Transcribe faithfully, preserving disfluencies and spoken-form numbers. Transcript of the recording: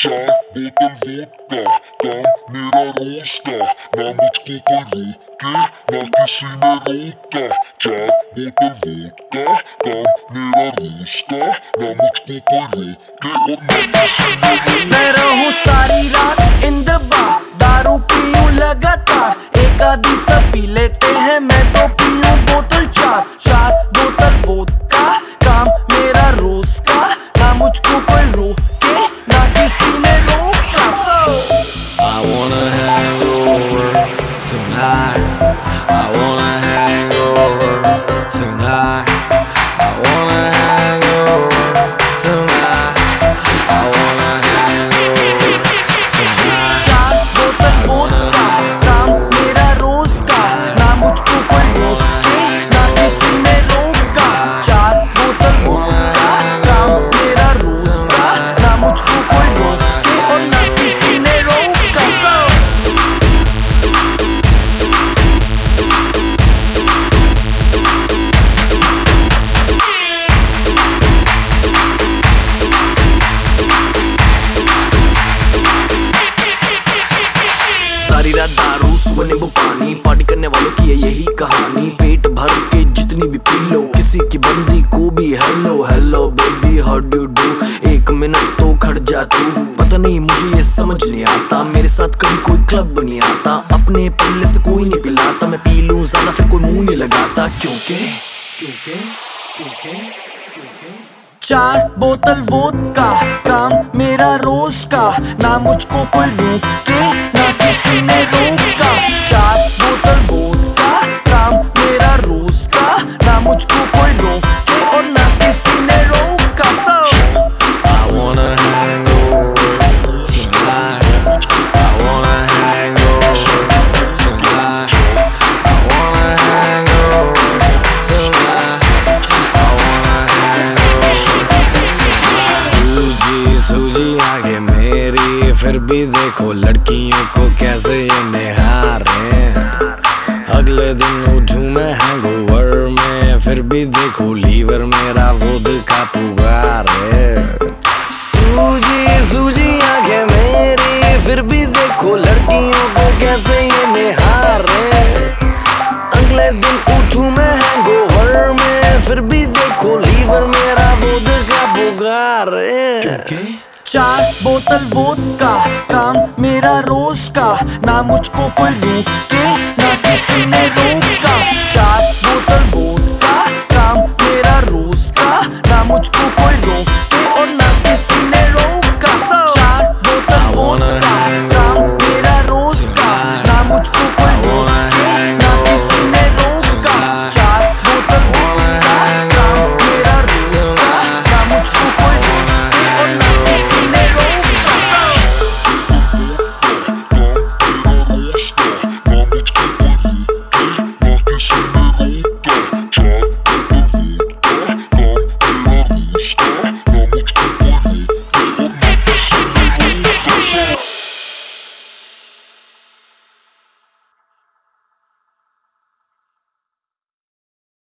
चार बोतल वोडका, काम मेरा रोज का, ना मुझको कोई रोके ना किसी ने रोका। चार बोतल वोडका, काम मेरा रोज का, ना मुझको कोई रोके और ना किसी ने रोका। मैं रहूं सारी रात इन द बार, दारू पीऊं लगातार, एक आधी सब पी लेते हैं, मैं तो पीऊं बोतल चार। चार बोतल वोडका, काम मेरा रोज का, ना मुझको कोई रोके ना किसी ने रोका। So I wanna hang over tonight. I wanna hang over tonight. I wanna hang over tonight. I wanna hang over tonight. चार बोतल वोडका, काम मेरा रोज का, ना मुझको कोई रोके ना किसी ने रोका। चार बोतल वोडका, काम मेरा रोज का, ना मुझको कोई रोके और ना किसी ने रोका। So सारी रात दारू सुबह नींबू पानी, पार्टी करने वालों की है यही कहानी। पेट भर के जितनी भी पी लो, किसी की बंदी को भी hello hello baby how do do. एक मिनट तो खड़ जा तू, पता नहीं मुझे ये समझ नहीं आता, मेरे साथ कभी कोई क्लब नहीं आता, अपने पल्ले से कोई नहीं पिलाता, मैं पी लूं ज्यादा फिर कोई मुंह नहीं लगाता। क्योंकि क्योंकि क्योंकि क्योंकि चार बोतल वोडका, काम मेरा रोज का, ना मुझको कोई रोके ना किसी ने रोका। चार बोतल वोडका, काम मेरा रोज का, ना मुझको कोई रोके और ना किसी ने रोका। So I wanna hang over tonight. I wanna hang over tonight. I wanna hang over tonight. I wanna hang over tonight. सूजी सूजी आगे मेरी, फिर भी देखो लड़कियों को कैसे ये निहारे। अगले दिन उठूं मैं हैंगओवर में, फिर भी देखो लीवर मेरा वोडका पुकार है। सूजी सूजी आंखें मेरी, फिर भी देखो लड़कियों को कैसे ये निहारे। अगले दिन उठूं मैं हैंगओवर में, फिर भी देखो लीवर मेरा वोडका पुकार है। चार बोतल वोडका, काम मेरा रोज का, ना मुझको कोई रोके ना किसी ने रोका। चार